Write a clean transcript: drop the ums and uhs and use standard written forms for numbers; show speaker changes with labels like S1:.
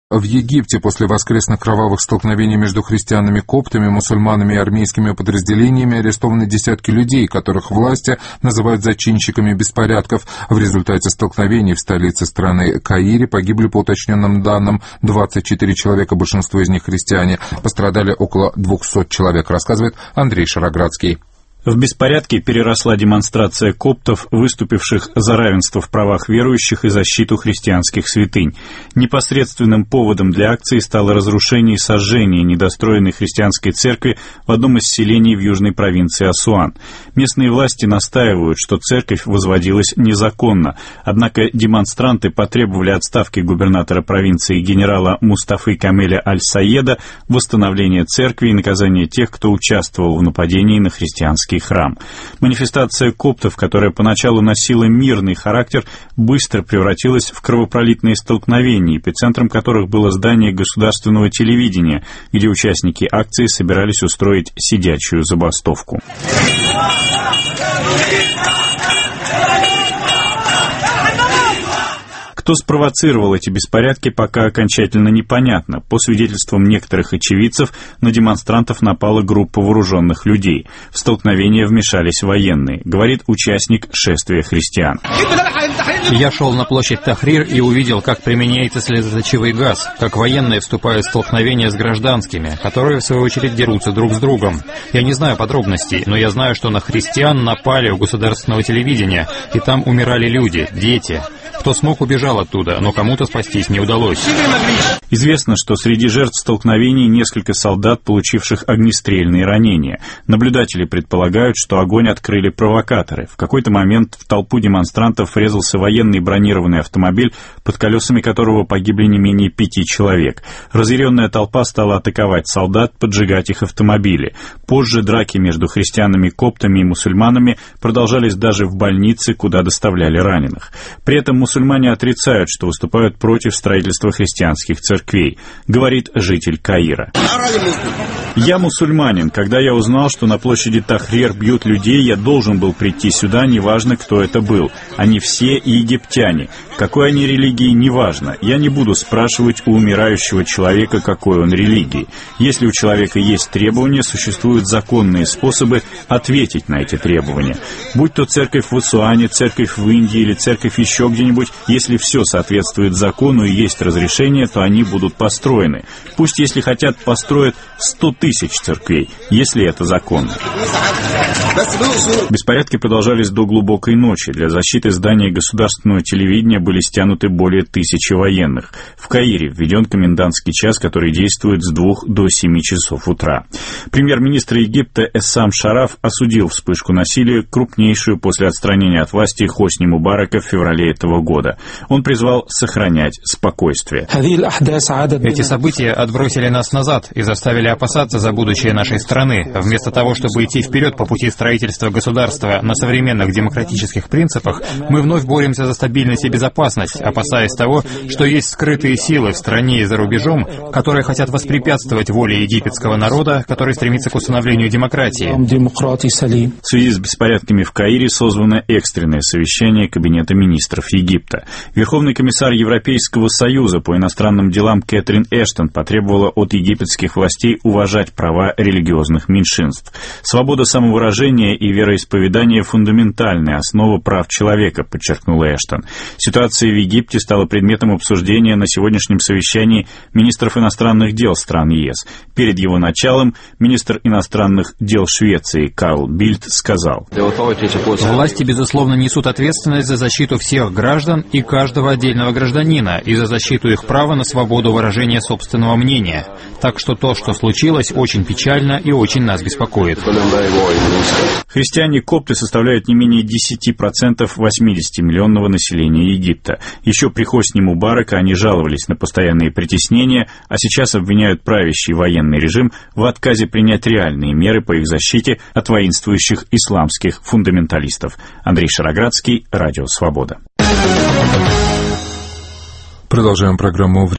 S1: В Египте после воскресных кровавых столкновений между христианами, коптами, мусульманами и армейскими подразделениями арестованы десятки людей, которых власти называют зачинщиками беспорядков. В результате столкновений в столице страны Каире погибли, по уточненным данным, 24 человека, большинство из них христиане. Пострадали около 200 человек, рассказывает Андрей Шароградский.
S2: В беспорядке переросла демонстрация коптов, выступивших за равенство в правах верующих и защиту христианских святынь. Непосредственным поводом для акции стало разрушение и сожжение недостроенной христианской церкви в одном из селений в южной провинции Асуан. Местные власти настаивают, что церковь возводилась незаконно, однако демонстранты потребовали отставки губернатора провинции генерала Мустафы Камеля Аль-Саеда, восстановления церкви и наказания тех, кто участвовал в нападении на христианский храм. Манифестация коптов, которая поначалу носила мирный характер, быстро превратилась в кровопролитные столкновения, эпицентром которых было здание государственного телевидения, где участники акции собирались устроить сидячую забастовку. Кто спровоцировал эти беспорядки, пока окончательно непонятно. По свидетельствам некоторых очевидцев, на демонстрантов напала группа вооруженных людей. В столкновение вмешались военные, говорит участник шествия христиан.
S3: Я шел на площадь Тахрир и увидел, как применяется слезоточивый газ, как военные вступают в столкновения с гражданскими, которые, в свою очередь, дерутся друг с другом. Я не знаю подробностей, но я знаю, что на христиан напали у государственного телевидения, и там умирали люди, дети. Кто смог, убежал оттуда, но кому-то спастись не удалось.
S2: Известно, что среди жертв столкновений несколько солдат, получивших огнестрельные ранения. Наблюдатели предполагают, что огонь открыли провокаторы. В какой-то момент в толпу демонстрантов врезался военный бронированный автомобиль, под колесами которого погибли не менее 5 человек. Разъяренная толпа стала атаковать солдат, поджигать их автомобили. Позже драки между христианами, коптами и мусульманами продолжались даже в больнице, куда доставляли раненых. При этом мусульмане отрицают, что выступают против строительства христианских церквей, говорит житель Каира. «Я мусульманин. Когда я узнал, что на площади Тахрир бьют людей, я должен был прийти сюда, неважно, кто это был. Они все египтяне. Какой они религии, неважно. Я не буду спрашивать у умирающего человека, какой он религии. Если у человека есть требования, существуют законные способы ответить на эти требования. Будь то церковь в Асуане, церковь в Индии или церковь еще где-нибудь, если все соответствует закону и есть разрешение, то они будут построены. Пусть, если хотят, построят 100 тысяч церквей, если это законно». Беспорядки продолжались до глубокой ночи. Для защиты здания государственного телевидения были стянуты более 1000 военных. В Каире введен комендантский час, который действует с 2 до 7 часов утра. Премьер-министр Египта Эссам Шараф осудил вспышку насилия, крупнейшую после отстранения от власти Хосни Мубарака в феврале этого года. Он призвал сохранять спокойствие.
S3: Эти события отбросили нас назад и заставили опасаться за будущее нашей страны. Вместо того, чтобы идти вперед по пути строительства государства на современных демократических принципах, мы вновь боремся за стабильность и безопасность, опасаясь того, что есть скрытые силы в стране и за рубежом, которые хотят воспрепятствовать воле египетского народа, который стремится к установлению демократии.
S2: В связи с беспорядками в Каире созвано экстренное совещание Кабинета министров Египта. Верховный комиссар Европейского союза по иностранным делам Кэтрин Эштон потребовала от египетских властей уважать права религиозных меньшинств. Свобода самовыражения и вероисповедания – фундаментальная основа прав человека, подчеркнула Эштон. Ситуация в Египте стала предметом обсуждения на сегодняшнем совещании министров иностранных дел стран ЕС. Перед его началом министр иностранных дел Швеции Карл Бильд сказал:
S3: «Власти, безусловно, несут ответственность за защиту всех граждан и каждого отдельного гражданина и за защиту их права на свободу выражения собственного мнения. Так что то, что случилось, очень печально и очень нас беспокоит».
S2: Христиане-копты составляют не менее 10% 80-миллионного населения Египта. Еще при Хосни Мубарака они жаловались на постоянные притеснения, а сейчас обвиняют правящий военный режим в отказе принять реальные меры по их защите от воинствующих исламских фундаменталистов. Андрей Шароградский, Радио Свобода.
S1: Продолжаем программу